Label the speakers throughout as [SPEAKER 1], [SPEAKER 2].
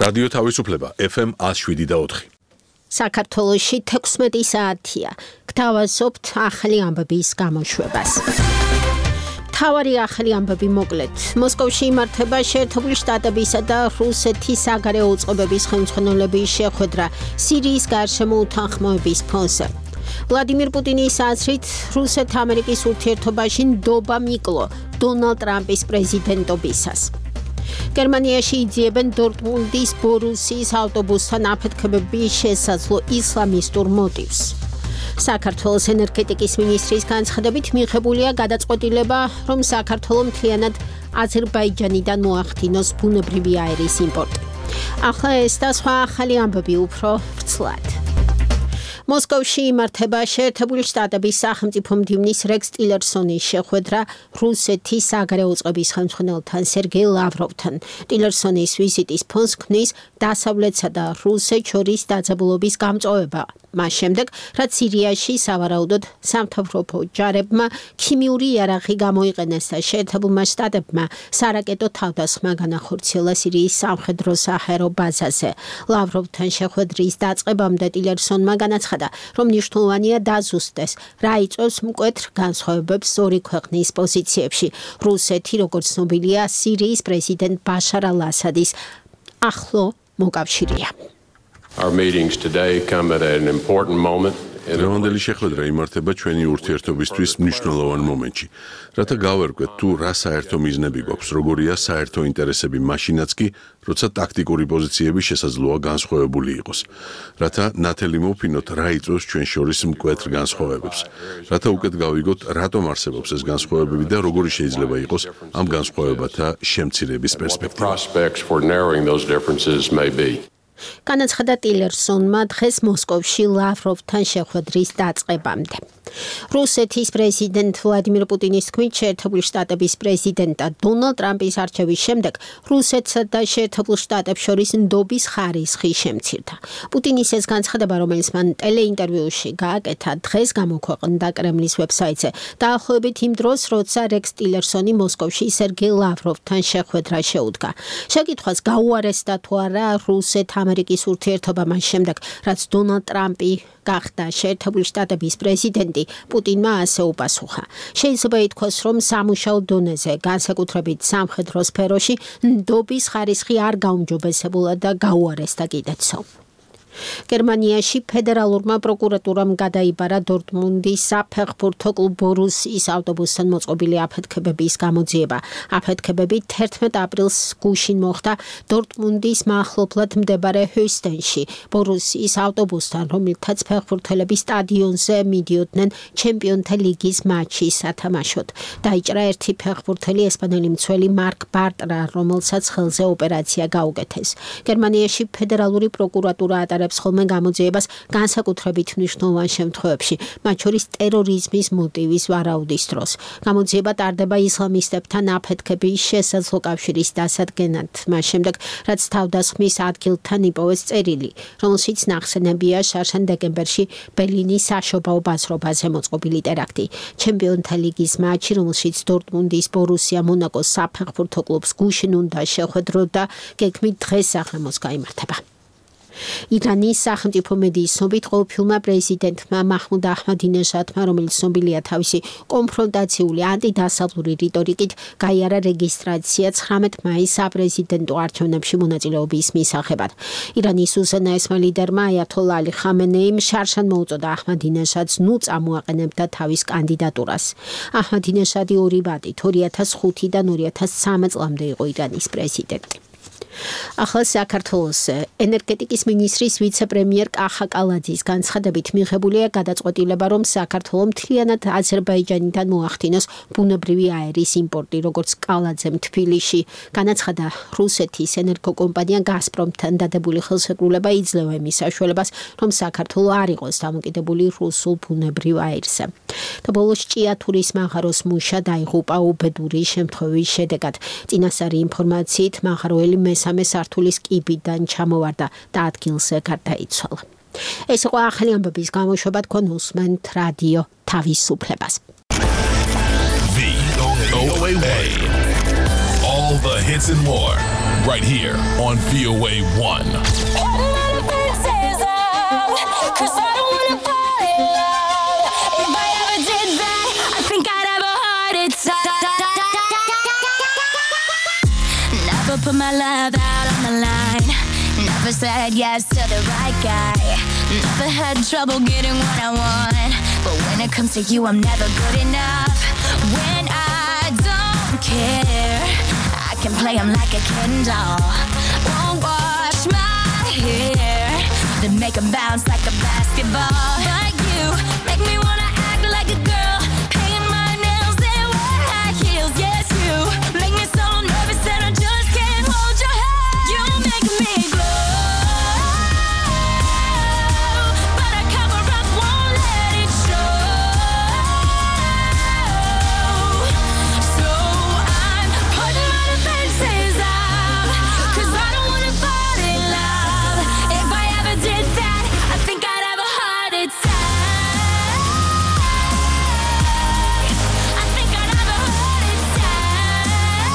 [SPEAKER 1] რადიო თავისუფლება FM 107.4.
[SPEAKER 2] საქართველოში 16 საათია. გთავაზობთ ახალი ამბების გამოშვებას. თავარი ახალი ამბები მოკლედ. მოსკოვში იმართება შეერთებული შტატებისა და რუსეთის საგარეო უწყობების ხელმძღვანელობის შეხვედრა სირიის გარშემო უთანხმოების ფონზე. ვლადიმირ პუტინის აზრით, რუსეთ-ამერიკის ურთიერთობაში ნდობა მიკლო დონალდ ტრამპის პრეზიდენტობისას. გერმანიაში იძიებენ დორტმუნდის ბორუსიის ავტობუსთან აფეთქებების შესაძლო ისლამისტურ მოტივს. საქართველოს ენერგეტიკის მინისტრის განცხადებით მიღებულია გადაწყვეტილება, რომ საქართველოს მთლიანად აზერბაიჯანიდან მოახდინოს ბუნებრივი აირის იმპორტი. ახლა ეს და სხვა ახალი ამბები უფრო ვრცლად. მოსკოვში იმართება შეერთებული შტატების სახელმწიფო მდივნის რექს ტილერსონის შეხვედრა რუსეთის საგარეო უწყების ხელმძღვანელთან სერგეი ლავროვთან. ტილერსონის ვიზიტის ფონს ქმნის დასავლეთსა და რუსეთს შორის დაძაბულობის გამწვავება. მას შემდეგ, რაც სირიაში სავარაუდოდ სამთავრობო ჯარებმა ქიმიური იარაღი გამოიყენეს და შეერთებულმა შტატებმა სარაკეტო თავდასხმა განახორციელა სირიის სამხედრო-საჰაერო ბაზაზე. ლავროვთან შეხვედრის დაწყებამდე ტილერსონმა განაცხადა, რომ მნიშვნელოვანია დაზუსტდეს, რა იწვევს მკვეთრ განსხვავებებს ორი ქვეყნის პოზიციებში. რუსეთი, როგორც ცნობილია, სირიის პრეზიდენტ ბაშარ ალ-ასადის ახლო მოკავშირეა.
[SPEAKER 3] Our meetings today come at an important moment.
[SPEAKER 1] დღევანდელი შეხვედრა იმართება ჩვენი ურთიერთობისთვის მნიშვნელოვან მომენტში, რათა გავერკვეთ თუ რა საერთო მიზნები გვაქვს, როგორია საერთო ინტერესები მაშინაც კი, როცა ტაქტიკური პოზიციები შესაძლოა განსხვავებული იყოს, რათა ნათელი მოვფინოთ რა იწვევს ჩვენ შორის მკვეთრ განსხვავებებს, რათა უკეთ გავიგოთ რატომ არსებობს ეს განსხვავებები და როგორი შეიძლება იყოს ამ განსხვავებათა შემცირების პერსპექტივა.
[SPEAKER 2] განაცხადა ტილერსონმა დღეს მოსკოვში ლავროვთან შეხვედრის დაწყებამდე. რუსეთის პრეზიდენტ ვლადიმირ პუტინის თქმით, შეერთებული შტატების პრეზიდენტად დონალდ ტრამპის არჩევის შემდეგ რუსეთსა და შეერთებულ შტატებს შორის ნდობის ხარისხი შემცირდა. პუტინის ეს განცხადება, რომელიც მან ტელეინტერვიუში გააკეთა, დღეს გამოქვეყნდა კრემლის ვებსაიტზე, დაახლოებით იმ დროს, როცა რექს ტილერსონი მოსკოვში სერგეი ლავროვთან შეხვედრა შეუდგა. შეკითხვას გაუარესდა თუ არა რუსეთ-ამერიკის ურთიერთობა მას შემდეგ, რაც დონალდ ტრამპი გახდა შეერთებული შტატების პრეზიდენტი, პუტინმა ასე უპასუხა. შეიძლება ითქვას, რომ სამუშაო დონეზე, განსაკუთრებით სამხედრო სფეროში, ნდობის ხარისხი არ გაუმჯობესებულა და გაუარესდა კიდეცო. გერმანიაში ფედერალურმა პროკურატურამ გადაიბარა დორტმუნდის საფეხბურთო კლუბ ბორუსიის ავტობუსთან მოწყობილი აფეთქებების გამოძიება. აფეთქებები 11 აპრილს გუშინ მოხდა დორტმუნდის მახლობლად მდებარე ჰოისტენში, ბორუსიის ავტობუსთან, რომელთაც ფეხბურთელები სტადიონზე მიდიოდნენ ჩემპიონთა ლიგის მატჩის სათამაშოდ. დაიჭრა ერთი ფეხბურთელი ესპანელი მცველი მარკ ბარტრა, რომელსაც ხელზე ოპერაცია გაუკეთეს. გერმანიაში ფედერალური პროკურატურა ატარებს ხოლმე გამოძიებას განსაკუთრებით მნიშვნელოვან შემთხვევებში, მათ შორის ტერორიზმის მოტივის ვარაუდის დროს. გამოძიება ტარდება ისლამისტებთან აფეთქების შესაძლო კავშირის დასადგენად, მას შემდეგ, რაც თავდასხმის ადგილთან იპოვეს წერილი, რომელშიც ნახსენებია შარშან დეკემბერში ბერლინის საშობაო ბაზრობაზე მოწყობილი ტერაქტი. ჩემპიონთა ლიგის მატჩი, რომელშიც დორტმუნდის ბორუსია მონაკოს საფეხბურთო კლუბს გუშინ უნდა შეხვედროდა, გეგმით დღეს საღამოს გაიმართება. ირანის სახელმწიფო მედიის ცნობით, ყოველფილმა პრეზიდენტმა მაჰმუდ აჰმადინეჟადმა, რომელიც ცნობილია თავისი კონფრონტაციული ანტიდასავლური რიტორიკით, გაიარა რეგისტრაცია 19 მაისს საპრეზიდენტო არჩევნებში მონაწილეობის მისაღებად. ირანის უზენაესმა ლიდერმა აიათოლა ალი ხამენეიმ შარშან მოუწოდა აჰმადინეჟადს ნუ წამოაყენებდა თავის კანდიდატურას. აჰმადინეჟადი ორი ვადით 2005-დან 2013 წლამდე იყო ირანის პრეზიდენტი. ახლა საქართველოს ენერგეტიკის მინისტრის ვიცე-პრემიერ კახა კალაძის განცხადებით მიღებულია გადაწყვეტილება, რომ საქართველოს მთლიანად აზერბაიჯანიდან მოახდინოს ბუნებრივი აირის იმპორტი, როგორც კალაძემ თბილისში განაცხადა. რუსეთის ენერგოკომპანია გაზპრომთან დადებული ხელშეკრულება იძლევა იმის საშუალებას, რომ საქართველო არ იყოს დამოკიდებული რუსულ ბუნებრივ აირზე. და ბოლოს ჭიათურის მაღაროს მუშა დაიღუპა უბედური შემთხვევის შედეგად. წინასწარი ინფორმაციით მაღაროელი მესამე სართულის კიბიდან ჩამოვარდა და ადგილზე გარდაიცვალა. ეს იყო ახალი ამბების გამოშვება, თქვენ უსმენთ რადიო თავისუფლებას.
[SPEAKER 4] VOA. All All the hits and more, right here on VOA 1.
[SPEAKER 5] Never put my love out on the line. Never said yes to the right guy. Never had trouble getting what I want. But when it comes to you, I'm never good enough. When I don't care, I can play him like a Ken doll. Won't wash my hair, then make him bounce like a basketball. Like you, make me wanna act like a girl, paint my nails and wear high heels. Yes, you make me so nervous that I just can't hold your hand. You make me glow, but I cover up, won't let it show. So I'm putting my defenses up, 'cause I don't wanna fall in love. If I ever did that, I think I'd have a heart attack. I think I'd have a heart attack.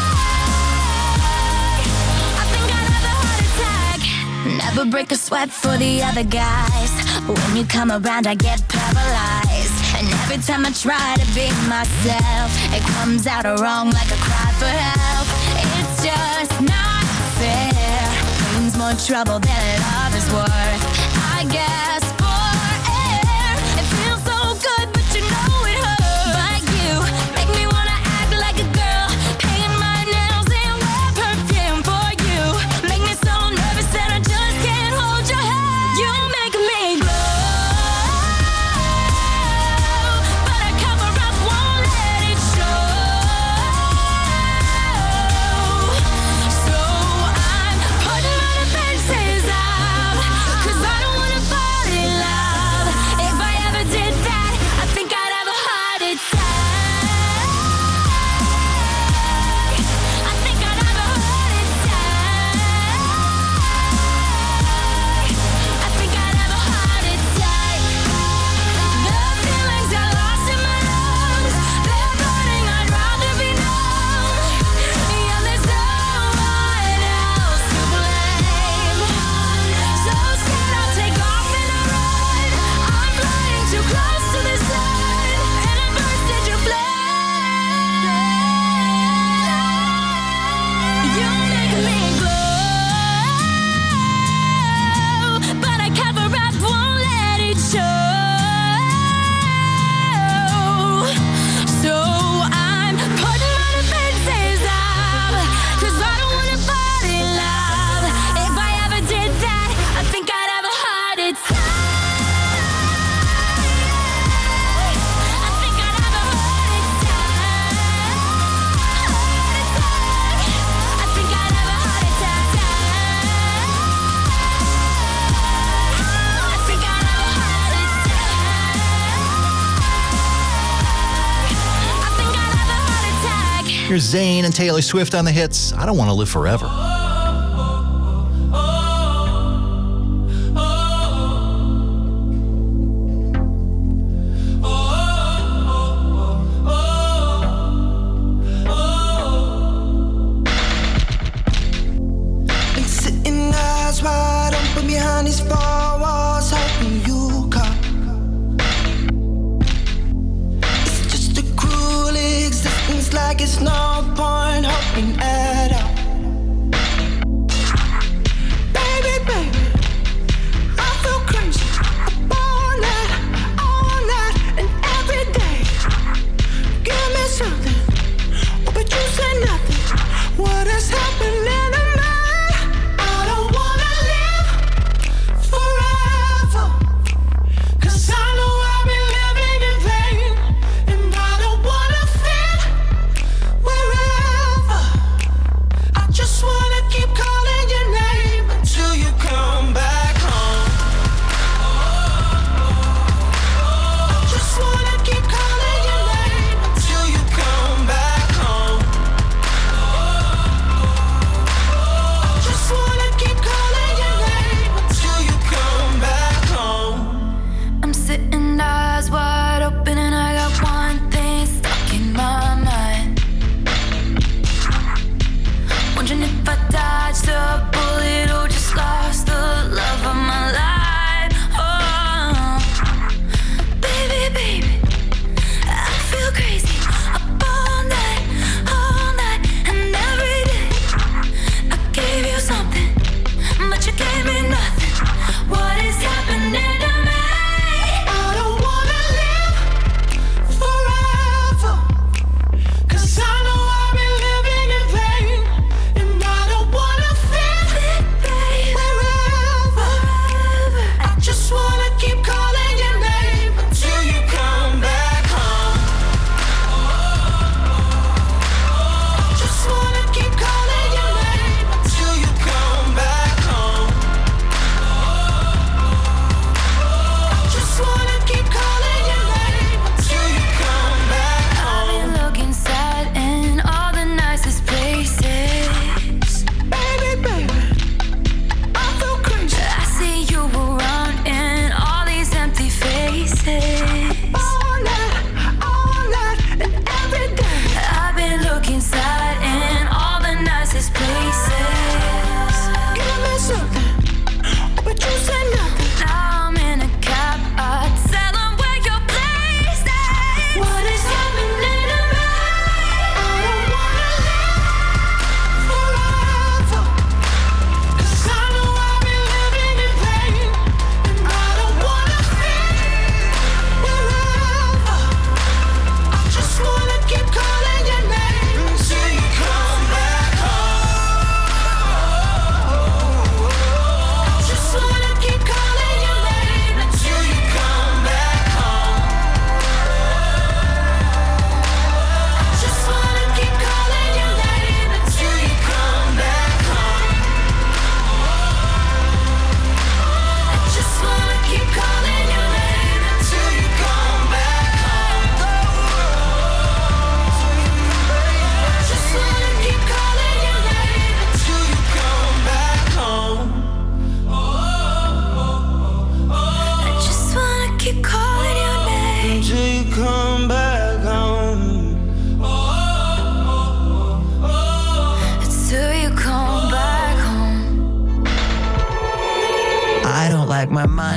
[SPEAKER 5] I think I'd have a heart attack. Never break a sweat for the other guys. When you come around, I get paralyzed. And every time I try to be myself, it comes out wrong like a cry for help. It's just not fair. Means more trouble than love is worth. I guess for air, it feels so good, but you know it hurts. But you make me wanna act like a girl, paint my nails and wear perfume for you. Make me so nervous that I just can't hold your hand. You make me glow, but I cover up, won't let it show. So I'm putting my defenses up, 'cause I don't wanna fall in love. If I ever did that, I think I'd have a heart attack. I think I'd have a heart attack. I think I'd have a heart attack. The feelings I lost in my lungs, they're burning, I'd rather be numb. Yeah, there's no one else to blame. So scared I'll take off and I run. I'm flying too close to the sun, and I burst into flame. You make me glow, but I cover up, won't let it show. So I'm putting my defenses up, 'cause I don't wanna fall in love. If I ever did that, I think I'd have a heart attack. I think I'd have a heart attack. I think I'd have a heart attack. I think I'd have a heart attack. I think I'd have a heart attack.
[SPEAKER 6] Here's Zayn and Taylor Swift on the hits. I Don't Want to Live Forever.
[SPEAKER 7] Been sitting eyes wide open behind these four walls, hoping you come. It's just a cruel existence, like it's no point hoping at all. Baby, baby, I feel crazy up all night, and every day. Give me something, but you say nothing. What is happening to me? I don't wanna live forever, 'cause I know I've been living in vain, and I don't wanna fit wherever.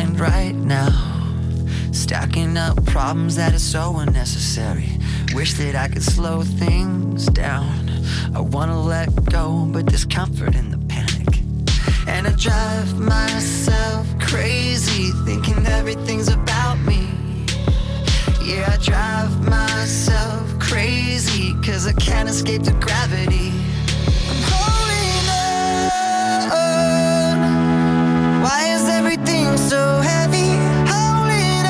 [SPEAKER 8] mind right now, stacking up problems that are so unnecessary. Wish that I could slow things down. I wanna let go, but there's comfort in the panic. And I drive myself crazy, thinking everything's about me. Yeah, I drive myself crazy, 'cause I can't escape the gravity. I'm holding on. Why is everything so heavy? Holding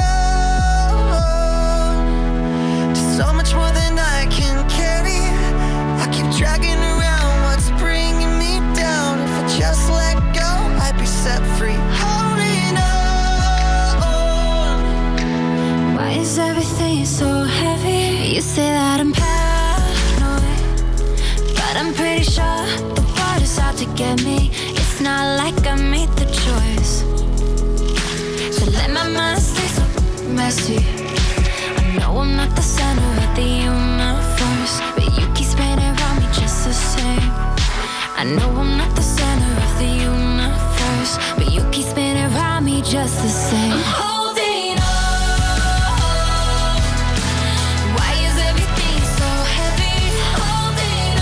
[SPEAKER 8] on to so much more than I can carry. I keep dragging around what's bringing me down. If I just let go, I'd be set free. Holding on.
[SPEAKER 5] Why is everything so heavy? You say that I'm paranoid, but I'm pretty sure the water's out to get me. It's not like I made the choice, so let my mind stay so messy. I know I'm not the center of the universe, but you keep spinning around me just the same. I know I'm not the center of the universe, but you keep spinning around me just the same. I'm holding on. Why is everything so heavy? Holding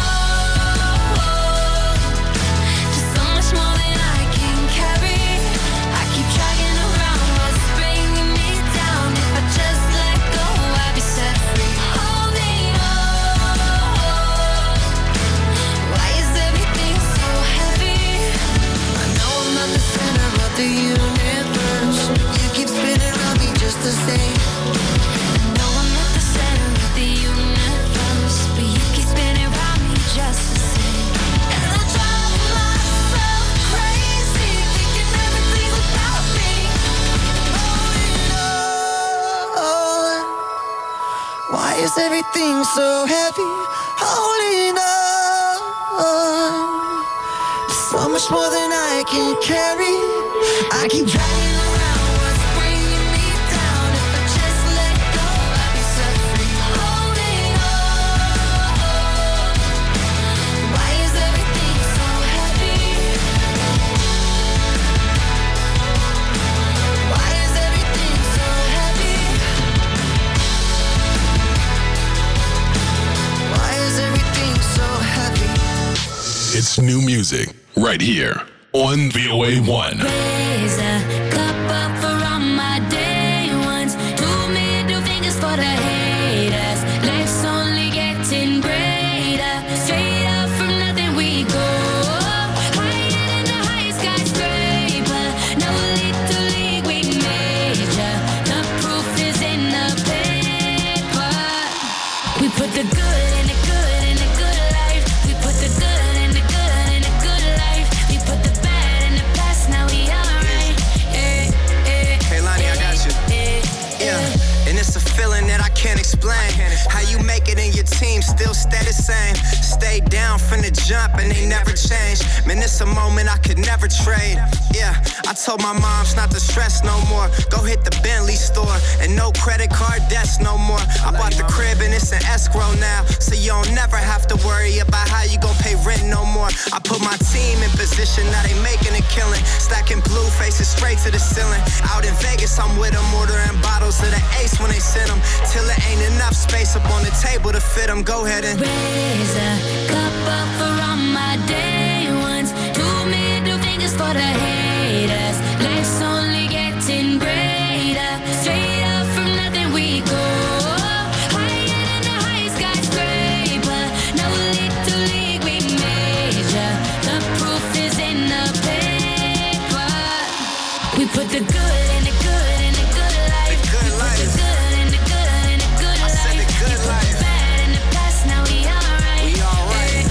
[SPEAKER 5] on to so much more than I can carry. I keep dragging around what's bringing me down. If I just let go, I'd be set free. Holding on. Why is everything so heavy?
[SPEAKER 8] I know I'm not the center of the universe. You keep spinning around me just the same.
[SPEAKER 5] I know I'm not the center of the universe, but you keep spinning around me just the same. And I drive myself crazy, thinking everything's about me.
[SPEAKER 8] Holding on. Why is everything so heavy? Holding on. So much more than I can carry. I keep dragging around what's bringing me down. If I just let go, I'd be set free.
[SPEAKER 5] Holding on. Why is everything so heavy?
[SPEAKER 8] Why is everything so heavy? Why is everything so heavy?
[SPEAKER 4] It's new music right here on VOA1.
[SPEAKER 5] Raise a cup up for all my day ones. 2 middle fingers for the haters. Life's only getting greater. Straight up from nothing we go. Higher than the highest skyscraper. No little league we major. The proof is in the paper. We put the good in the good in the good life. We put the good in the good in the good life. We put the bad in the past, now we alright.
[SPEAKER 8] Hey Lonnie, I got you. Yeah, and it's a feeling that I can't explain. How you make it in your team still stay the same. Stay down from the jump and they never change. Man, it's a moment I could never trade. Yeah, I told my moms not to stress no more. Go hit the Bentley store and no credit card debts no more. I bought the crib and it's an escrow now, so you don't never have to worry about how you gon' pay rent no more. I put my team in position, now they making a killing. Stacking blue faces straight to the ceiling. Out in Vegas, I'm with them, ordering bottles of the Ace when they send them. Till it ain't enough space up on the table to fit them. Go ahead and
[SPEAKER 5] raise a cup up for all my day ones. 2 middle fingers for the haters. Life's only getting greater. Straight up from nothing we go. Higher than the highest skyscraper. No little league we major. The proof is in the paper. We put the good in the good in the good life.
[SPEAKER 8] The good life.
[SPEAKER 5] We put the good in the good in the good life.
[SPEAKER 8] I said the good life.
[SPEAKER 5] We put the bad in the past, now we alright.
[SPEAKER 8] We alright.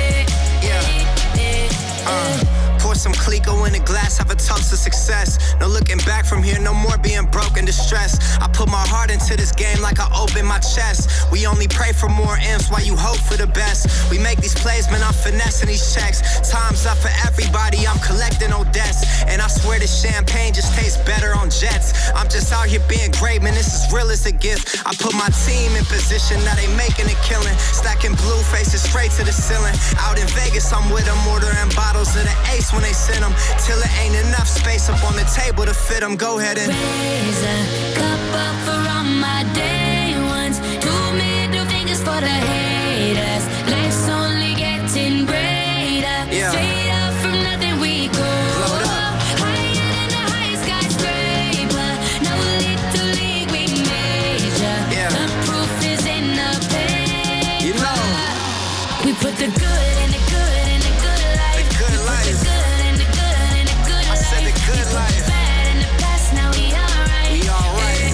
[SPEAKER 8] Pour some Clico in a glass, have a toast to success. No looking back from here, no more being broke and distressed. I put my heart into this game like I open my chest. We only pray for more M's while you hope for the best. We make these plays, man, I'm finessing these checks. Time's up for everybody, I'm collecting no debts. And I swear this champagne just tastes better on jets. I'm just out here being great, man, this is real as a gift. I put my team in position, now they making a killing. Stacking blue faces straight to the ceiling. Out in Vegas, I'm with them, ordering bottles of the Ace when they send them. Till it ain't enough space up on the table to fit them. Go ahead and
[SPEAKER 5] raise a cup up for all my day ones. 2 middle fingers for the haters. Life's only getting greater.
[SPEAKER 8] Yeah.
[SPEAKER 5] Straight up from nothing we go.
[SPEAKER 8] Load up.
[SPEAKER 5] Higher than the highest skyscraper. No little league we major.
[SPEAKER 8] Yeah.
[SPEAKER 5] The proof is in the paper.
[SPEAKER 8] You know.
[SPEAKER 5] We put the good in the good in the good life.
[SPEAKER 8] The good
[SPEAKER 5] we put
[SPEAKER 8] life.
[SPEAKER 5] the good in the good in the good
[SPEAKER 8] I
[SPEAKER 5] life.
[SPEAKER 8] said the good
[SPEAKER 5] we put
[SPEAKER 8] life.
[SPEAKER 5] the bad in the past, now we alright.
[SPEAKER 8] We alright.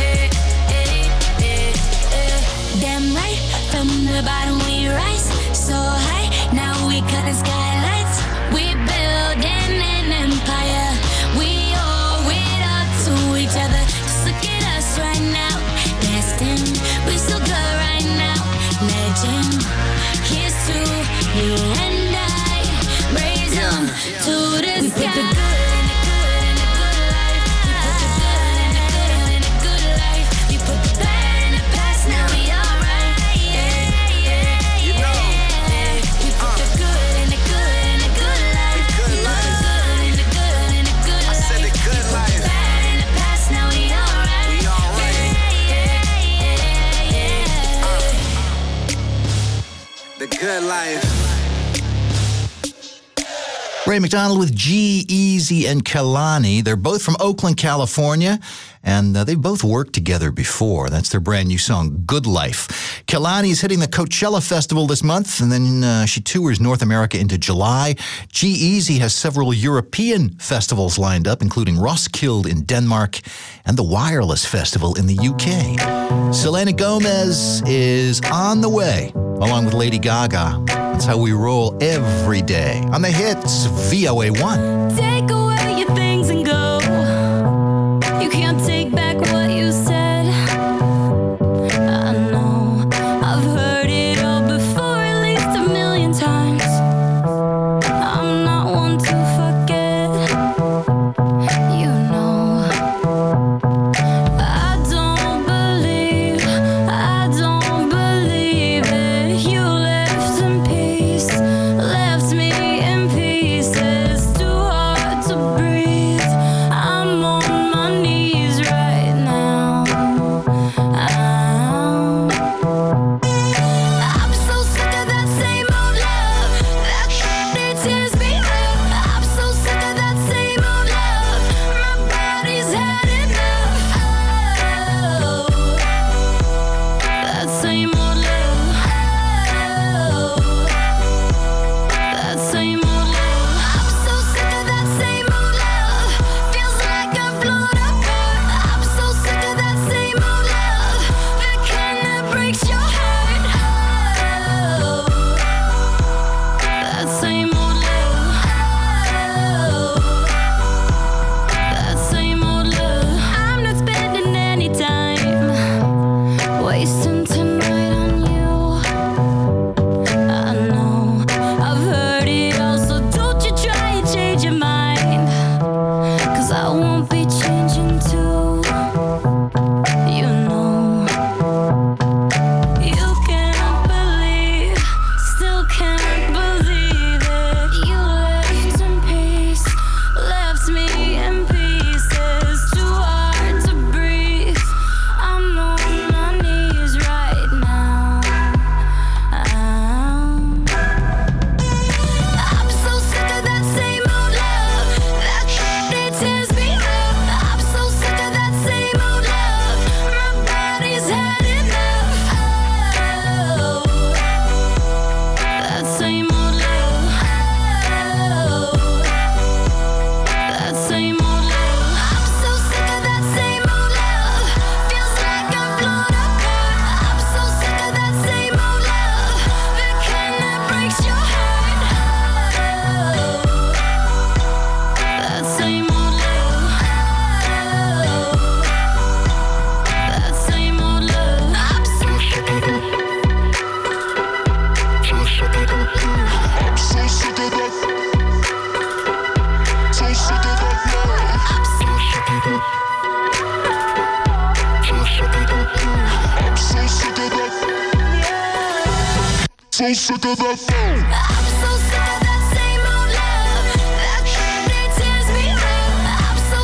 [SPEAKER 5] Damn right, from the bottom we rise so high. Now we cutting skylights. We building an empire. We owe it up to each other. Just look at us right now. Destined, we so good right now. Legend, here's to you and I. Raise them to the sky. We put the good in the good in the good life. We put the good in the good in the good life. We put the bad in the past, now we alright.
[SPEAKER 8] You know.
[SPEAKER 5] We put the good in the good in the good life.
[SPEAKER 8] The good
[SPEAKER 5] We put
[SPEAKER 8] life.
[SPEAKER 5] the good in the good in the good
[SPEAKER 8] I
[SPEAKER 5] life.
[SPEAKER 8] said the good
[SPEAKER 5] We put
[SPEAKER 8] life.
[SPEAKER 5] the bad in the past, now we alright.
[SPEAKER 8] We alright. The good life.
[SPEAKER 6] Ray McDonald with G-Eazy and Kehlani. They're both from Oakland, California, and they've both worked together before. That's their brand new song, Good Life. Kehlani is hitting the Coachella Festival this month, and then she tours North America into July. G-Eazy has several European festivals lined up, including Roskilde in Denmark and the Wireless Festival in the UK. Selena Gomez is on the way, along with Lady Gaga. That's how we roll every day on the hits VOA1.
[SPEAKER 5] Take away your things and go. You can't take back what you said. I know I've heard it all before, at least 1,000,000 times. I'm not one to forget. You know, I don't believe it. You left in peace, left me in pieces. Too hard to breathe. I'm on my knees right now. I'm so sick of that same old love. That it tears me up. I'm so sick of that same old love. My body's had enough. Oh, that same old love. That same old love. I'm so sick of that same old love. Feels like I've blown apart. I'm so sick of that same old love. The kind that breaks your heart. Oh, that same old love. That same old love. I'm not spending any time wasting tonight on you. I know I've heard it all, so don't you try and change your mind. 'Cause I won't be changing too. You know, you can't believe, still can't believe it. You left in peace, left me in pieces. Too hard to breathe. I'm on my knees right now. I'm so sick of that same old love. That it tears me up. I'm so sick of that same old love. My body's had enough. Oh, that same old love. That same old love. I'm so sick of that same old love. Feels like I've blown apart. I'm so sick of that same old love. The kind that breaks your heart. Oh, that same old love. That same old love. I'm so sick of that.
[SPEAKER 4] So sick of that phone.
[SPEAKER 5] I'm so sick of that same old love. That it tears me up. I'm so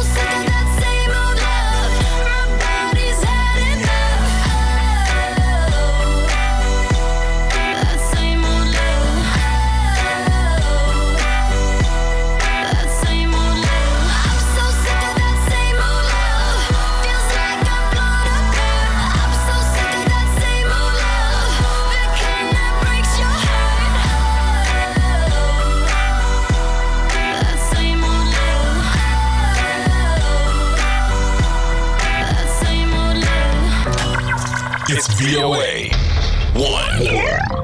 [SPEAKER 4] It's VOA 1.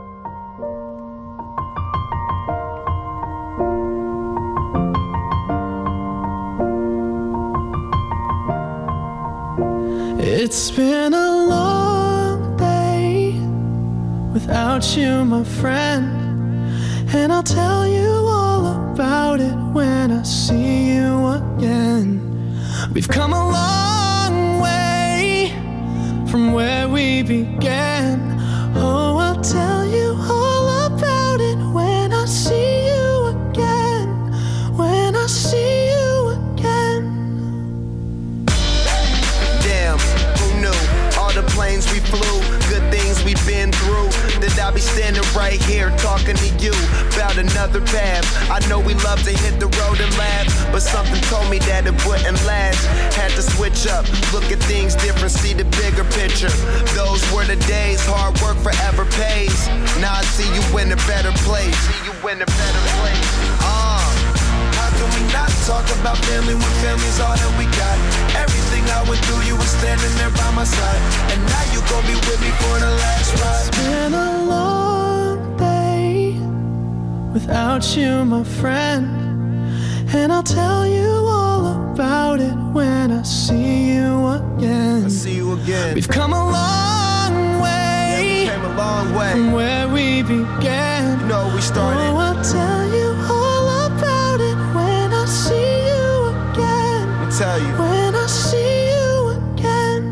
[SPEAKER 7] It's been a long day without you, my friend, and I'll tell you all about it when I see you again. We've come a long way from where we began. Oh, I'll tell you all about it when I see you again. When I see you again.
[SPEAKER 8] Damn, who knew? All the planes we flew, good things we've been through. That I'll be standing right here talking to you about another path. I know we love to hit the road and laugh, but something told me that it wouldn't last. Had to switch up, look at things different, see the bigger picture. Those were the days, hard work forever pays. Now I see you in a better place. See you in a better place. How can we not talk about family when family's all that we got? Everything I went through, you were standing there by my side, and now you gon' be with me for the last ride.
[SPEAKER 7] It's been a long day without you, my friend, and I'll tell you all about it when I see you again.
[SPEAKER 8] I see you again.
[SPEAKER 7] We've come a long way,
[SPEAKER 8] Yeah, we came a long way
[SPEAKER 7] from where we began.
[SPEAKER 8] You know where we started.
[SPEAKER 7] Oh, I'll tell you all about it when I see you again.
[SPEAKER 8] Let me tell you.
[SPEAKER 7] When I see you again.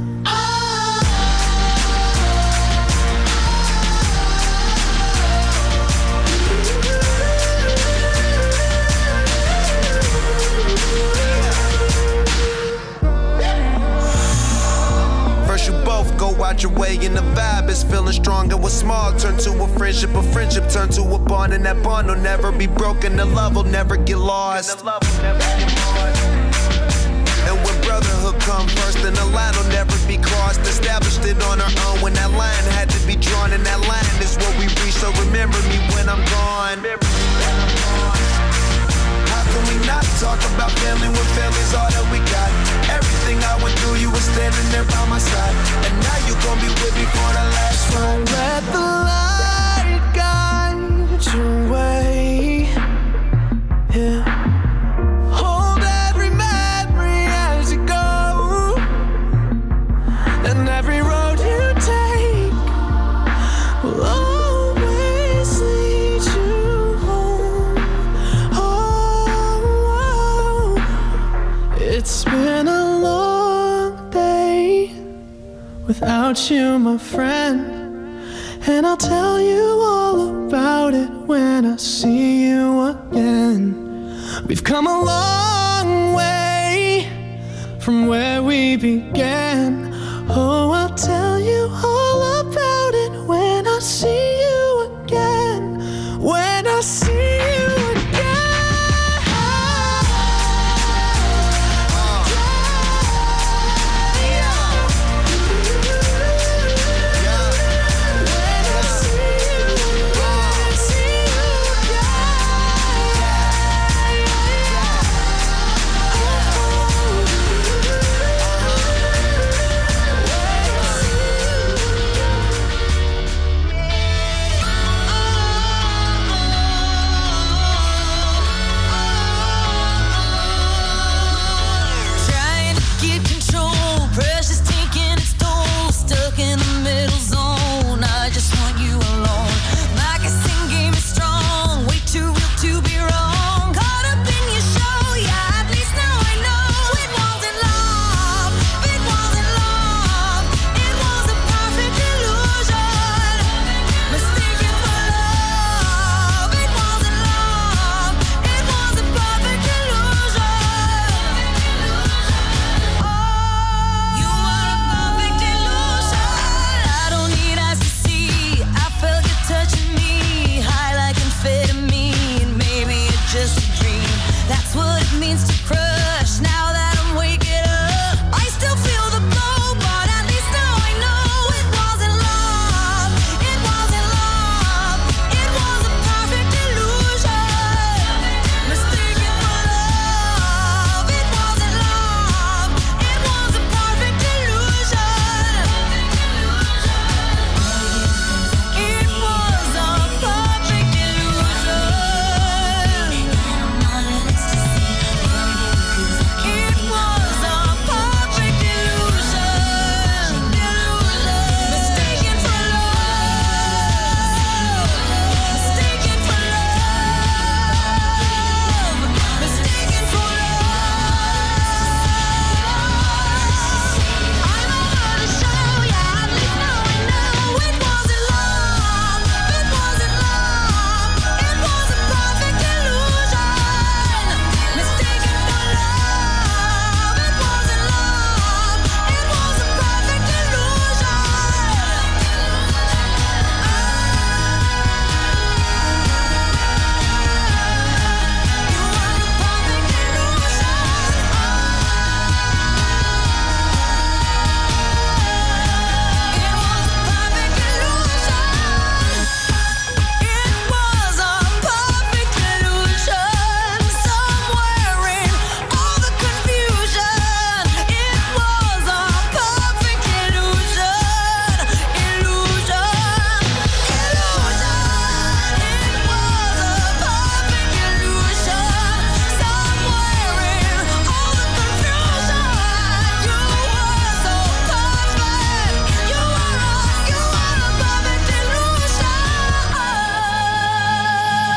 [SPEAKER 8] First you both go out your way and the vibe is feeling strong, and what's small turn to a friendship turn to a bond, and that bond will never be broken, the love will never get lost. And when brotherhood come first, then the line will never be crossed. Established it on our own when that line had to be drawn, and that line is what we reach, so remember me when I'm gone. How can we not talk about family when family's all that we got? Everything I went through, you were standing there by my side, and now you gon' be with me for the last ride.
[SPEAKER 7] Let the light guide your way. Yeah. Hold every memory as you go, and every road you take will always lead you home. Oh, it's been a long day without you, my friend, and I'll tell you all about it when I see you again. We've come a long way from where we began. Oh, I'll tell you all about it when I see you again. When I see you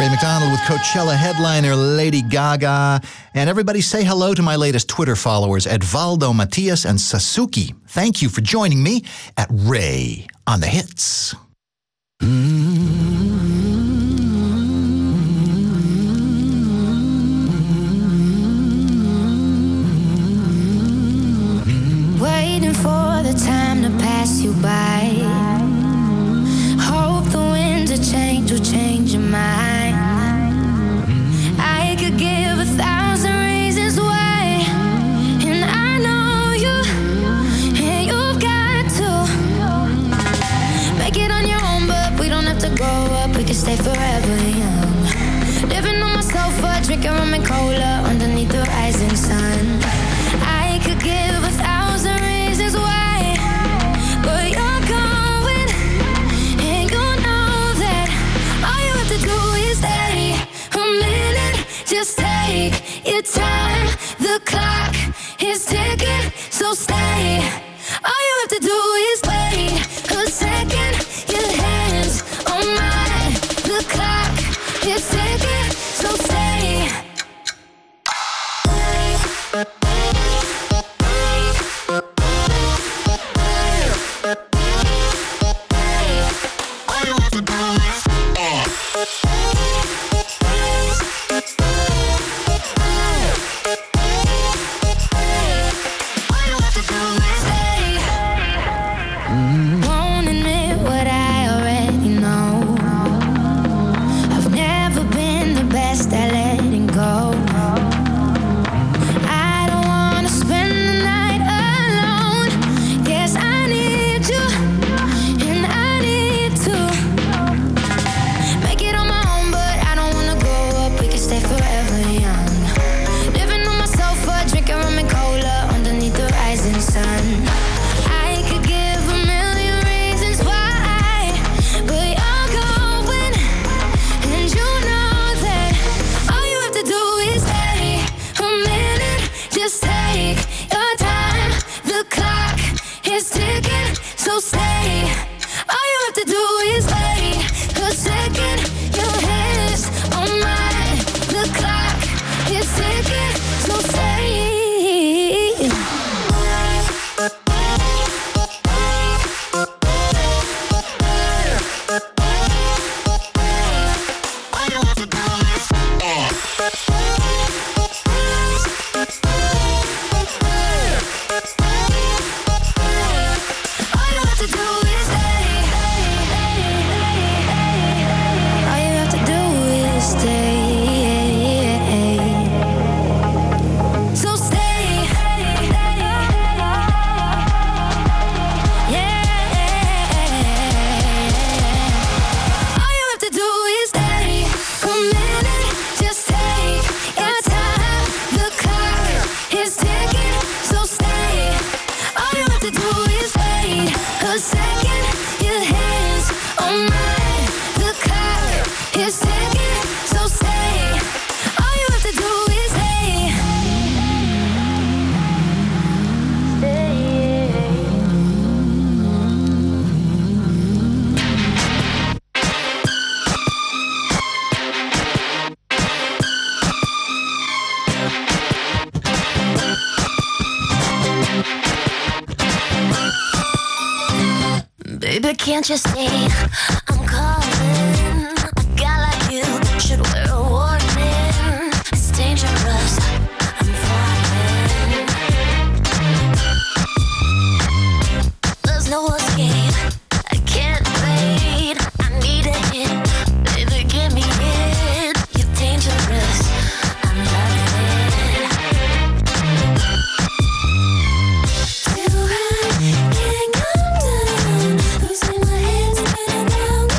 [SPEAKER 6] Ray McDonald with Coachella headliner Lady Gaga. And everybody say hello to my latest Twitter followers, Edvaldo, Matias, and Sasuke. Thank you for joining me at Ray on the Hits.
[SPEAKER 5] Waiting for the time to pass you by. Hope the winds of change will change your mind. I could give 1,000 reasons why, and I know you, and you've got to make it on your own, but we don't have to grow up, we can stay forever young. Living on my sofa, drinking rum and cola underneath the rising sun. I could give 1,000 reasons why, but you're going, and you know that all you have to do is stay a minute. Just take your time. The clock is ticking, so stay. All you have to do is wait a second. Your hands on mine. The clock is ticking, so stay. Won't admit what I already know. I've never been the best at letting go. I don't wanna spend the night alone. Yes, I need you, and I need to make it on my own, but I don't wanna grow up, we can stay forever young. Living on my sofa, drinking rum and cola underneath the rising sun. I could give 1,000,000 reasons why, but you're going, and you know that all you have to do is stay a minute. Just take your time. The clock is ticking, so stay. All you have to do is wait a second. Your hands on mine. The clock is ticking, so stay. All you have to do is stay. All you have to do is stay. So stay. Yeah. All you have to do is stay a minute. Just take your time. The clock is ticking, so stay. All you have to do is wait a second. Your hands on mine. The clock is ticking, so stay. All you have to do is stay. Baby, can't you see I'm calling? A guy like you should wear a warning. It's dangerous, I'm falling. There's no escape, I can't wait. I need a hit, baby, give me it. You're dangerous, I'm loving it. Till I can't come down, losing my head spinning round.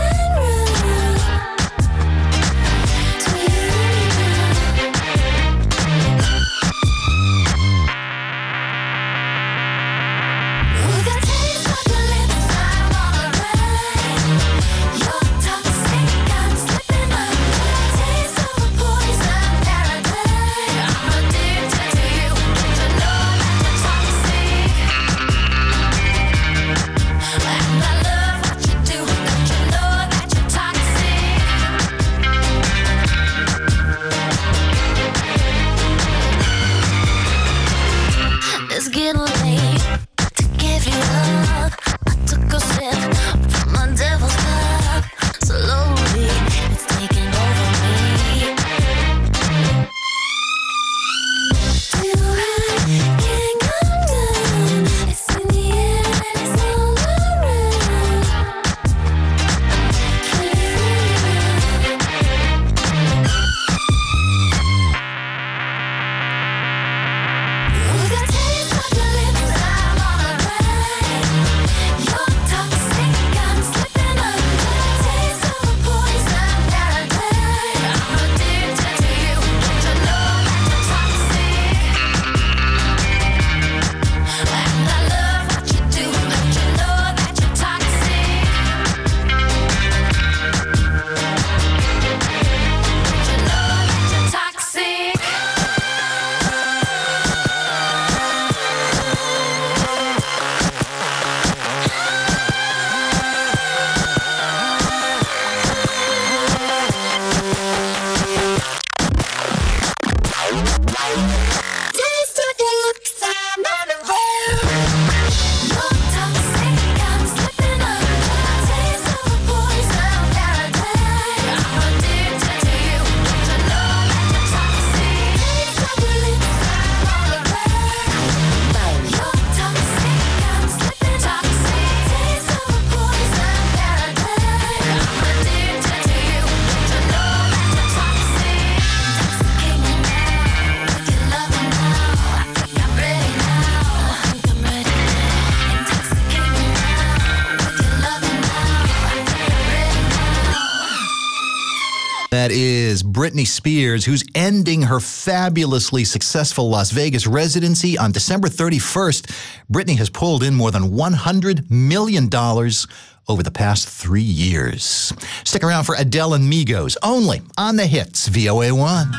[SPEAKER 6] That is Britney Spears, who's ending her fabulously successful Las Vegas residency on December 31st. Britney has pulled in more than $100 million over the past 3 years. Stick around for Adele and Migos, only on the hits, VOA1.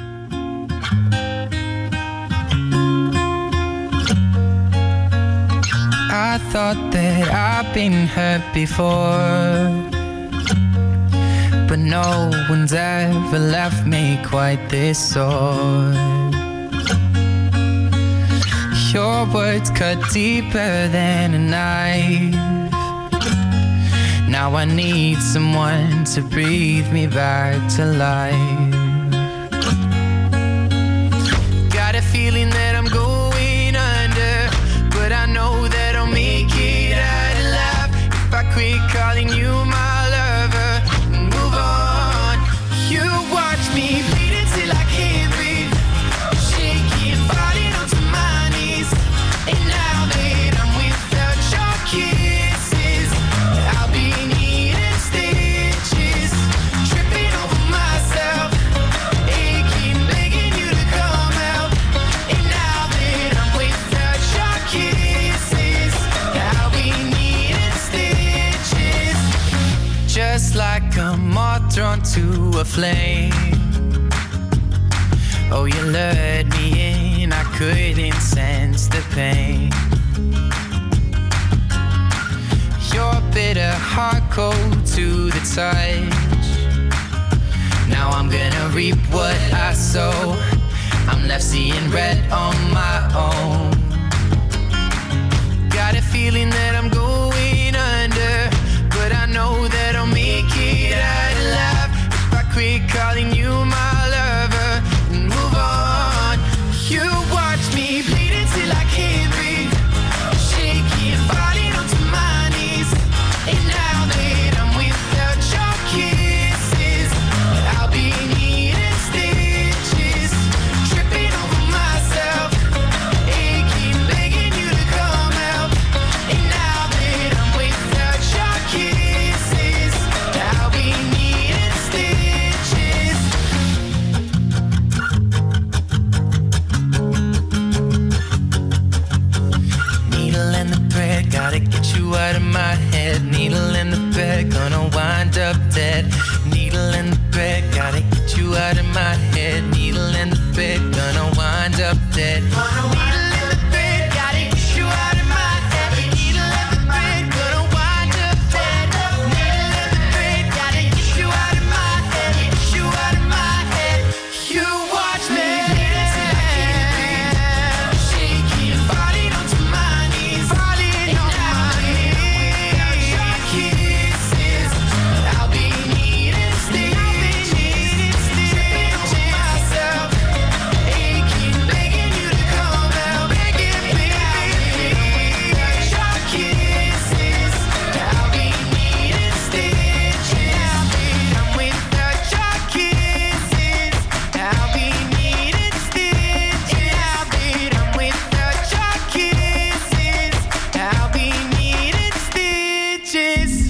[SPEAKER 9] I thought that I've been hurt before, but no one's ever left me quite this sore. Your words cut deeper than a knife. Now I need someone to breathe me back to life. Got a feeling that I'm going under, but I know that I'll make it out alive if I quit calling you my lover and move on. You watch me bleed until I can't breathe, shaking, falling onto my knees. And now that I'm without your kisses, I'll be needing stitches, tripping over myself, aching, begging you to come out. And now that I'm without your kisses, I'll be needing stitches, just like a moth drawn to a flame. Oh, you lured me in, I couldn't sense the pain. Your bitter heart cold to the touch. Now I'm gonna reap what I sow. I'm left seeing red on my own. Got a feeling that I'm going under, but I know that I'll make it out alive if I quit calling you my lover and move on. You watch me bleed until I can't breathe, shaking, falling onto my knees. And now that I'm without your kisses, I'll be needing stitches, tripping over myself, aching, begging you to come out. And now that I'm without your kisses, I'll be needing stitches. Needle in the thread, gotta get you out of my head. Needle in the thread, gonna wind up dead. Needle in the thread, gotta get you out of my head. Needle in the thread, gonna wind up dead. Needle in the thread, gotta get you out of my head. Needle in the thread, gonna wind up dead. Needle in the thread, gotta get you out of my head. Get you out of my head. You watch me till I can't breathe, shaking, falling onto my knees, falling on my knees. Without your kisses, I'll be needing stitches, tripping over myself, aching, begging you to come out, begging, begging. Without your kisses, I'll be needing stitches. I'm without your kisses, I'll be needing stitches. I'm without your kisses, I'll be needing stitches.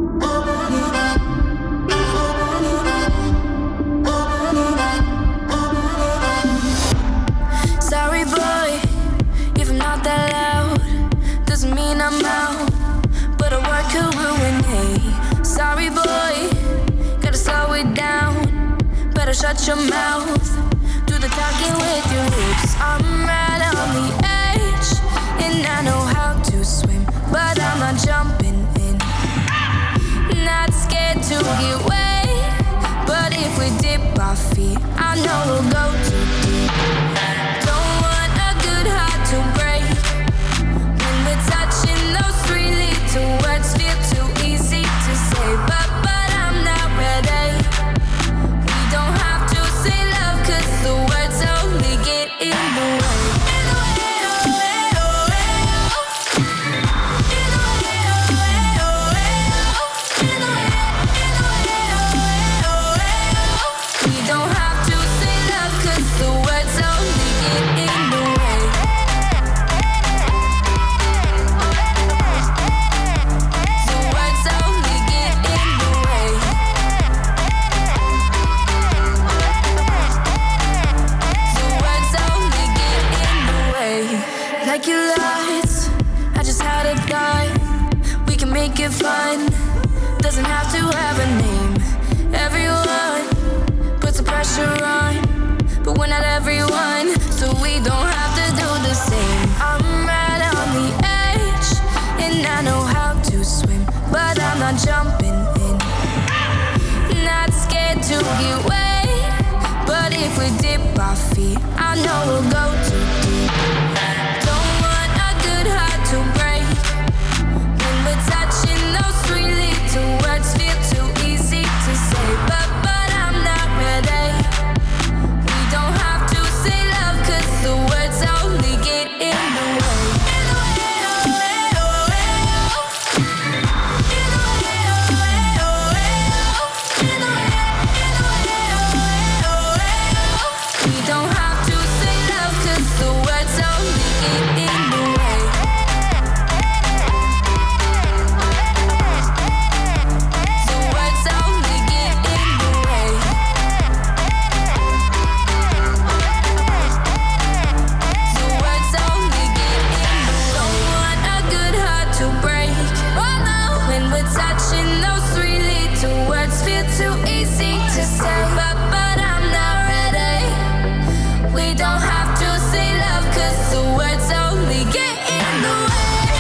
[SPEAKER 5] Sorry, boy, if I'm not that loud, doesn't mean I'm out, but a word could ruin me. Sorry, boy, gotta slow it down, better shut your mouth, do the talking with your lips. I'm right on the edge, and I know how to swim, but I'm not jumping in. Not scared to get wet, but if we dip our feet, I know we'll go too deep. Don't want a good heart to break, when we're touching those three little words feel too easy to say, but I'm not ready. We don't have to say love, 'cause the words only get in the way. In the way, oh, way, oh, way, oh. In the way, oh, way, oh, way, oh. In the way, oh, way, oh, way, oh. We don't have to say love, 'cause the words only jumping in. Not scared to get wet, but if we dip our feet, I know we'll go too deep. Don't want a good heart to break. When we're touching those sweet little words, feel too easy to say, but I'm not ready. We don't have to say love, 'cause the words only get in the way. We don't have to say love, 'cause the words only get in the way. The words only get in the way. The words only get in the way. Don't want a good heart to break. Oh no, when we're touching those three little words, feel too easy to say, but I'm not ready. We don't have to say love, 'cause the words only get in the way.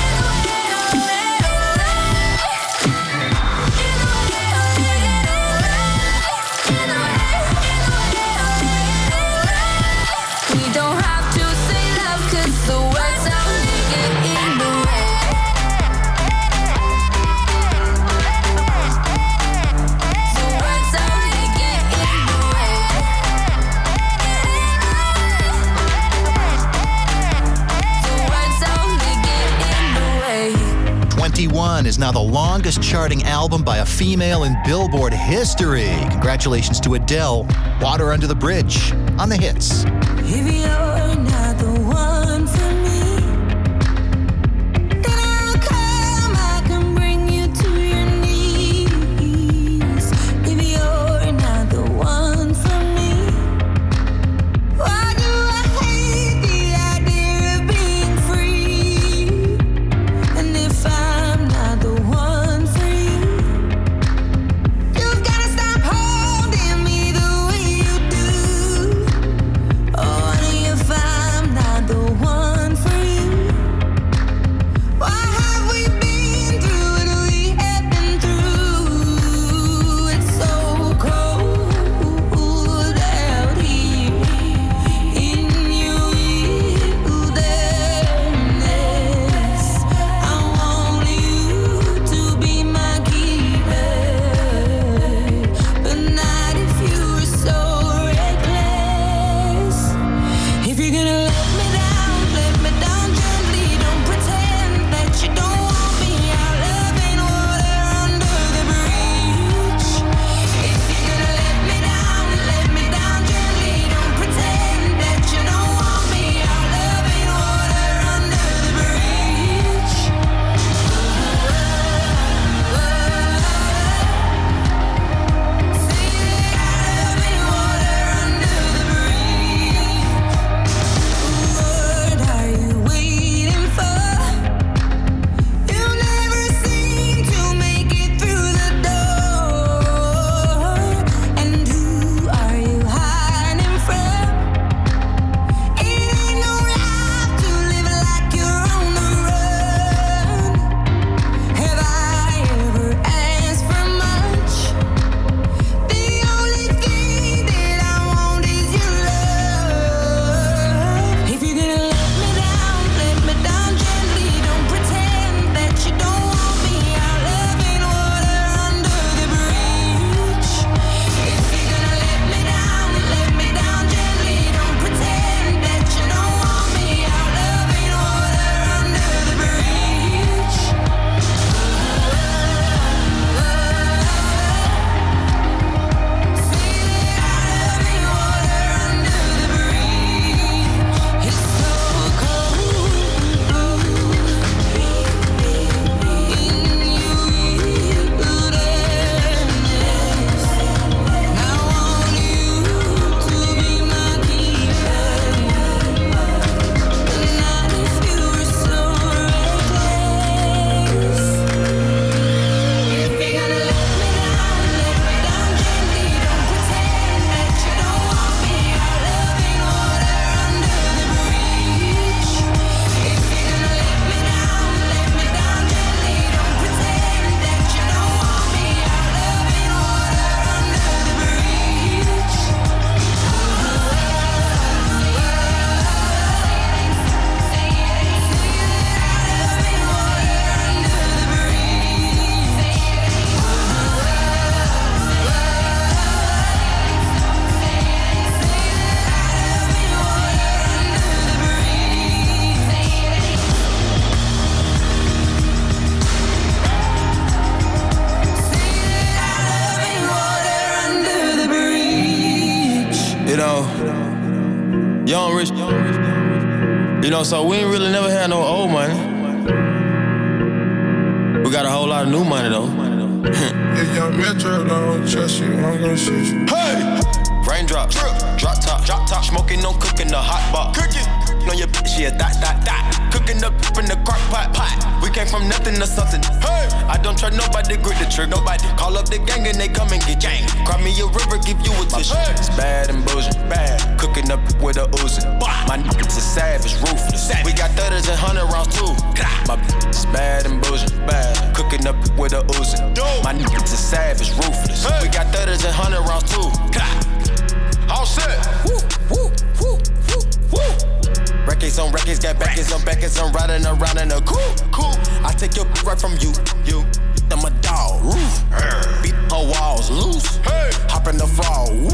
[SPEAKER 5] We don't have to say love, 'cause the words only get in the way. The words only get in the way. The words only get in the way.
[SPEAKER 6] 21 is now the longest charting album by a female in Billboard history. Congratulations to Adele. Water Under the Bridge on the hits.
[SPEAKER 7] If you're not the one for me, then I'll come, I can bring you to your knees. If you're not the one for me, why do I hate the idea of being free? And if I'm not the one for you, you've gotta stop holding me the way you do. Oh, and if I
[SPEAKER 9] rich. You know, so we ain't really never had no old money. We got a whole lot of new money though.
[SPEAKER 10] If young Metro don't trust you, I'm gonna shoot you.
[SPEAKER 9] Hey! Raindrop, drop top, smoking, no cooking, the hot pot. Cooking, know your bitch, she a dot. Cooking up in the crock pot. We came from nothing to something. Hey, I don't trust nobody, grip the trick. Nobody call up the gang and they come and get gang. Cry me a river, give you a tissue. Hey. It's bad and bullshit, bad. Cooking up with a Uzi. My niggas is savage, ruthless. We got 30s and 100 rounds too. My bitch is bad and bullshit, bad. Cooking up with a Uzi. My niggas is savage, ruthless. We got 30s and 100 rounds too. All set. Woo, woo, woo, woo, woo. Records on records, got backers on backers. I'm riding around in a cool. I take your right from you. I'm a dog, roof. Beat her walls loose. Hey. Hop in the fall, woo.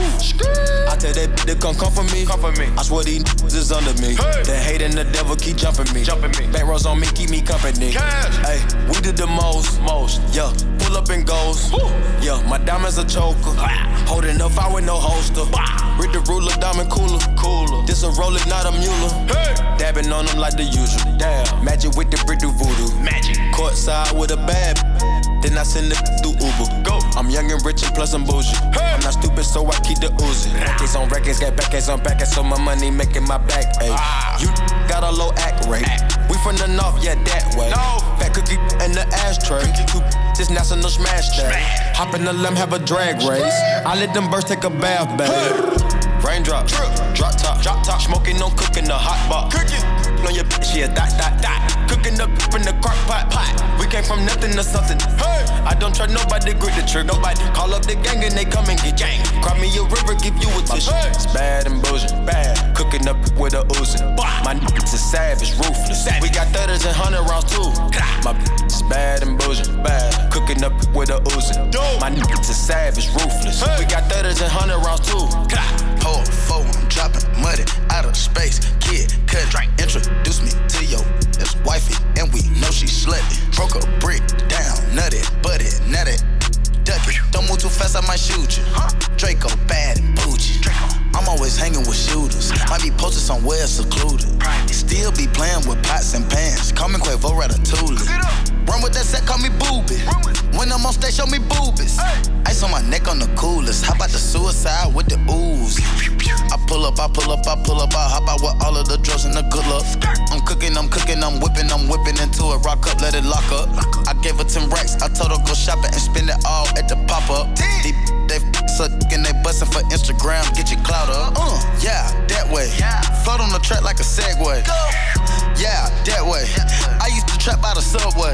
[SPEAKER 9] I tell that bitch to come for me. I swear these niggas is under me. Hey. The hate and the devil keep jumping me. Back rows on me, keep me company. Hey, we did the most. Yeah, pull up and goes. Woo. Yeah, my diamonds a choker. Holding up, I with no holster. Read the ruler, diamond cooler. This a roller, not a mule. Hey. Dabbing on them like the usual. Damn. Magic with the brick do voodoo. Magic. Courtside with a bad. Then I send it through Uber. Go. I'm young and rich and plus I'm bougie. Hey. I'm not stupid, so I keep the Uzi. Records on records, got backers on backers, so my money making my back ache. You got a low act rate. We from the north, yeah, that way. No. Fat cookie in the ashtray. Just national smash that. Hop in the limb, have a drag race. I let them birds take a bath, babe. Raindrop, drop top, smoking, no cooking, the hot pot. Cooking, know your bitch, she a dot. Cooking up in the crock pot. We came from nothing to something. Hey, I don't trust nobody, grip the trick. Nobody call up the gang and they come and get gang. Cry me a river, give you a tissue. Hey. It's bad and bullshit, bad. Cooking up with a Uzi. My niggas is savage, ruthless. We got 30s and 100 rounds too. My bitch is bad and bullshit, bad. Cooking up with a Uzi. My niggas is savage, ruthless. We got 30s and 100 rounds too.
[SPEAKER 11] Hold four, I'm dropping muddy out of space. Kid, cut, introduce me to your ex-wifey, and we know she slutty. Broke a brick down, nutty, butty, nutty, ducky. Don't move too fast, I might shoot you. Draco bad and bougie. I'm always hanging with shooters. Might be posted somewhere secluded. Still be playing with pots and pans. Call me Quavo Ratatouille. Run with that set, call me Booby. When I'm on stage, show me boobies. Ice on my neck on the coolest. How about the suicide with the ooze? I pull up, I hop out with all of the drugs and the good luck. I'm cooking, I'm whipping into it. Rock up, let it lock up. I gave her 10 racks, I told her go shopping and spend it all at the pop-up. They suck and they bustin' for Instagram, get your clout up. Yeah, that way. Float on the track like a Segway. Yeah, that way. I used to trap by the subway.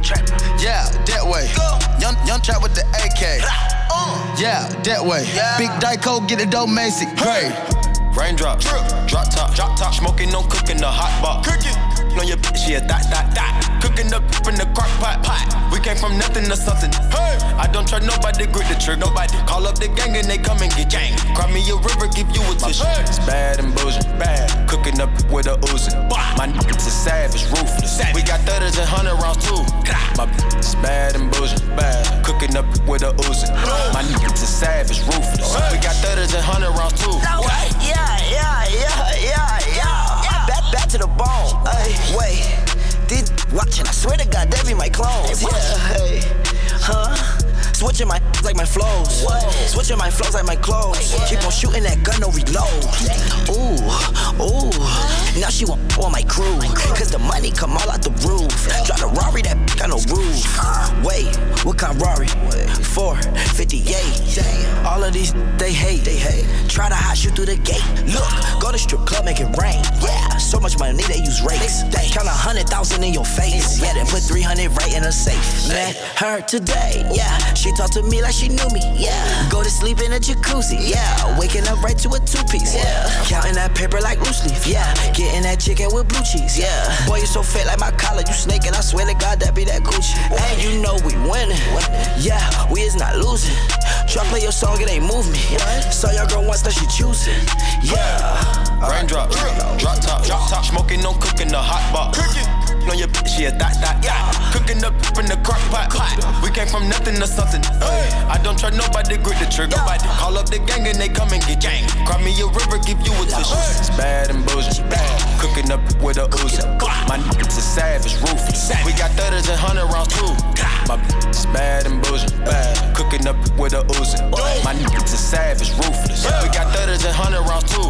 [SPEAKER 11] Yeah, that way. Young trap with the AK. Yeah, that way. Big Dyco, get it dope, Macy. Great.
[SPEAKER 9] Raindrop, drop top, smoking, no cooking, the hot pot. Cooking, know your bitch, she a dot. Cooking up in the crock pot. We came from nothing to something. Hey, I don't trust nobody, grip the trick. Nobody call up the gang and they come and get gang. Cry me a river, give you a tissue. It's bad and bullshit, bad. Cooking up with a Uzi. My niggas is savage, ruthless. We got 30s and 100 rounds too. My bitch is bad and bullshit, bad. Cooking up with a Uzi. My niggas is savage, ruthless. We got 30s and 100 rounds too.
[SPEAKER 12] Yeah. Back to the bone. Ay, wait, these watching, I swear to God, they be my clones. Yeah, hey, switching my like my flows. Switching my flows like my clothes. Keep on shooting that gun, no reload. Ooh. Now she want on my crew. Cause the money come all out the roof. Drive the Rari, that got no roof. Wait, what kind of Rari? 458. All of these, they hate. Try to hide you through the gate. Look, go to strip club, make it rain. Yeah, so much money, they use rakes. Count 100,000 in your face. Yeah, then put 300 right in a safe. Met her today, yeah. She talked to me like she knew me, yeah. Go to sleep in a jacuzzi, yeah. Waking up right to a two-piece, yeah. Counting that paper like loose leaf, yeah. Getting that chicken with blue cheese, yeah. Boy, you so fat like my collar, you snaking. I swear to God, that be that Gucci. And you know we winning, yeah. We is not losing. Try play your song, it ain't move me. Saw your girl once, that she choosing, yeah.
[SPEAKER 9] Raindrop, drop top, smoking, no cooking, the hot pot. Know your bitch, she a dot. Cooking up in the crock pot. We came from nothing to something. I don't
[SPEAKER 11] trust nobody, grip the trigger. Nobody call up the gang and they come and get gang. Cry me a river, give you a tissue. It's bad and bullshit. Cooking up with a Uzi. My niggas are savage, ruthless. We got 30s and 100 rounds too. My is bad and bullshit. Cooking up with a Uzi. My niggas are savage, ruthless. We got 30s and 100 rounds too.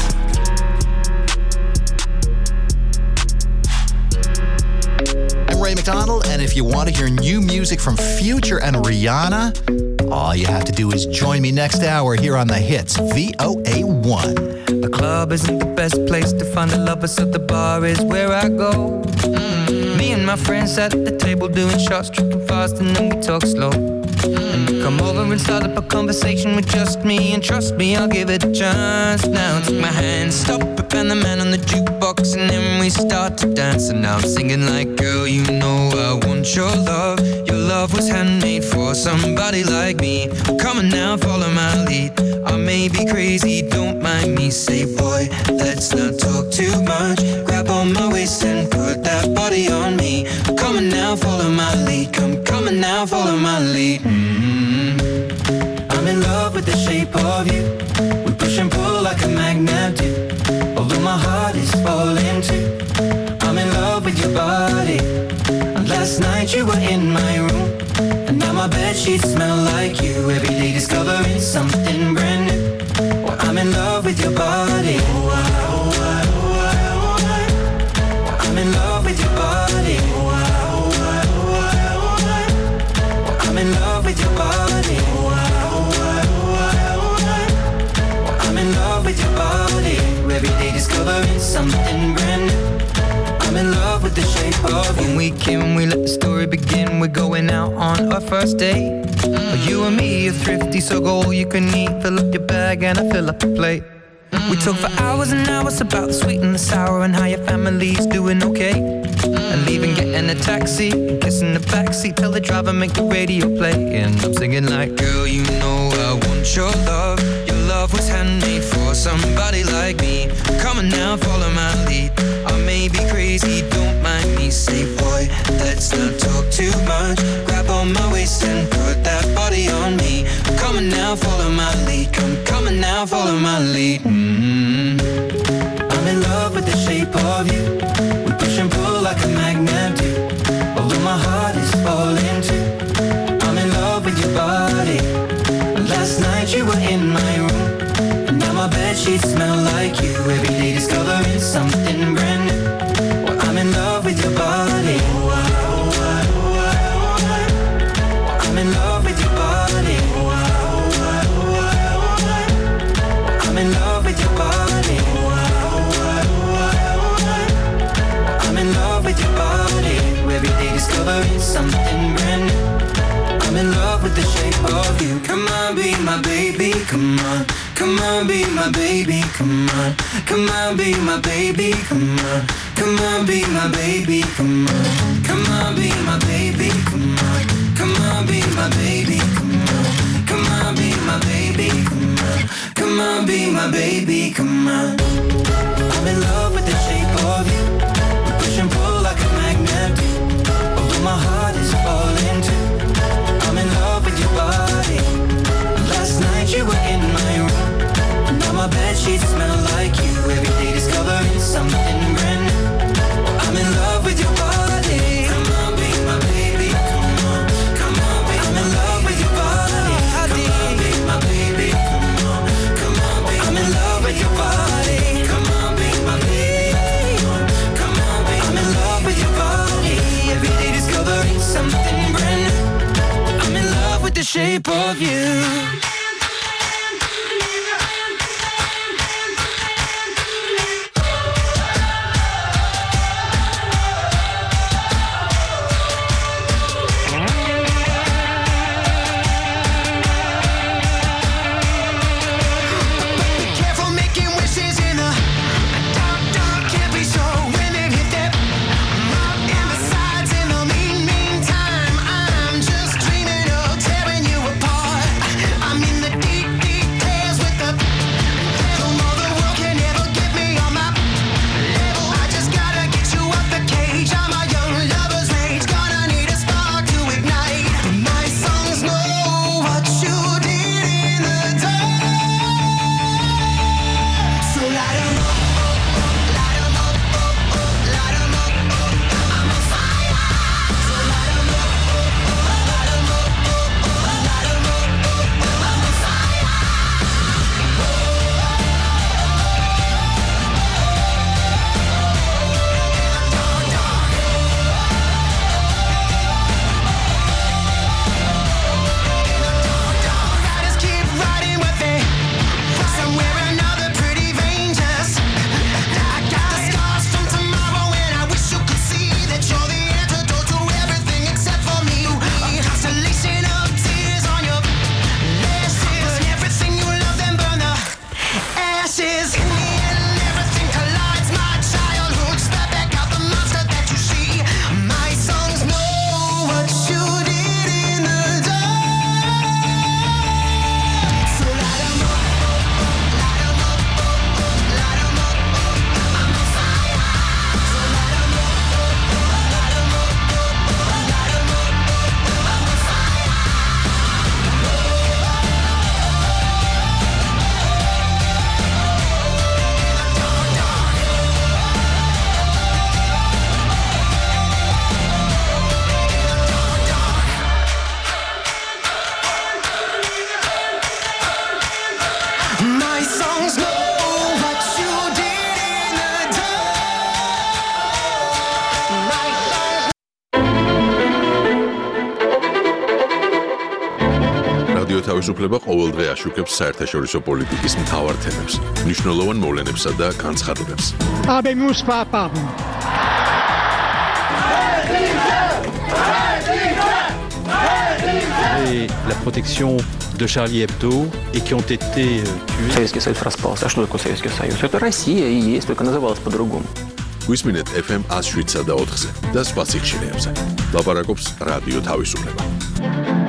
[SPEAKER 6] I'm Ray McDonald, and if you want to hear new music from Future and Rihanna, all you have to do is join me next hour here on The Hits, VOA1.
[SPEAKER 9] The club isn't the best place to find a lover, so the bar is where I go. Me and my friends sat at the table doing shots, tripping fast, and then we talk slow. And you come over and start up a conversation with just me, and trust me, I'll give it a chance. Now take my hand, stop it, and the man on the jukebox, and then we start to dance. And now I'm singing like, girl, you know I want your love. Your love was handmade for somebody like me. Come on now, follow my lead. I may be crazy, don't mind me. Say, boy, let's not talk too much. Grab on my waist and put that body on me. Come on now, follow my lead. Come on now, follow my lead. I'm in love with the shape of you. We push and pull like a magnet do. Although my heart is falling too. I'm in love with your body. And last night you were in my room, and now my bedsheets smell like you. Every day discovering something brand new. Well, I'm in love with your body. I'm in love with your body. I'm in love with your body. I'm in love with your body. Every day discovering something brand new. I'm in love with the shape of you. When we came, we let the story begin. We're going out on our first date. You and me are thrifty, so go all you can eat. Fill up your bag and I fill up the plate. We talk for hours and hours about the sweet and the sour, and how your family's doing okay. And leaving, getting a taxi, and kissing the backseat. Tell the driver, make the radio play. And I'm singing like, girl, you know I want your love. Your love was handmade for somebody like me. Come on now, follow my lead. I may be crazy, don't mind me. Say, boy, let's not talk too much. Grab on my waist and put that body on me. Come on now, follow my lead. Come on now, follow my lead. I'm in love with the shape of you. We push and pull like a magnet do. Although my heart is falling too. I'm in love with your body. Last night you were in my room, and now my bedsheets smell like you. Every day discovering something brand new. Well, I'm in love with your body. I'm in love with your body. I'm in love with your body. I'm in love with your body. Every day discovering something brand new. I'm in love with the shape of you. Come on, be my baby, come on. Come on, be my baby, come on. Come on, be my baby, come on. Come on, be my baby, come on. Come on, be my baby, come on. Come on, be my baby, come on. Come on, be my baby, come on. Come on, be my baby, come on. I'm in love with the shape of you. We push and pull like a magnet do. Although my heart is falling too. I'm in love with your body. Last night you were in my room, and now my bedsheets smell like you. Every day discovering something brand new. I'm in love with your body. Come on, be my baby. Come on, come on, be. I'm in love with your body. Come on, be my baby. Come on, come on, be. I'm in love with your body. Come on, be my baby. Come on, be. I'm in love with your body. Every day discovering something brand new. I'm in love with the shape of you.
[SPEAKER 7] I'm in the
[SPEAKER 1] რადიო თავისუფლება ყოველდღე აშუქებს საერთაშორისო პოლიტიკის მთავარ თემებს, მნიშვნელოვან მოვლენებსა და განცხადებებს.
[SPEAKER 13] Habemos papam.
[SPEAKER 14] Et la protection de Charlie Hebdo et qui ont été tués.
[SPEAKER 15] Советский Союз распался. А что такое Советский Союз? Это Россия и есть, только называлась по-другому.
[SPEAKER 1] გვისმინეთ FM 107.4-ზე და სხვა სიხშირეებზე. ლაპარაკობს რადიო თავისუფლება.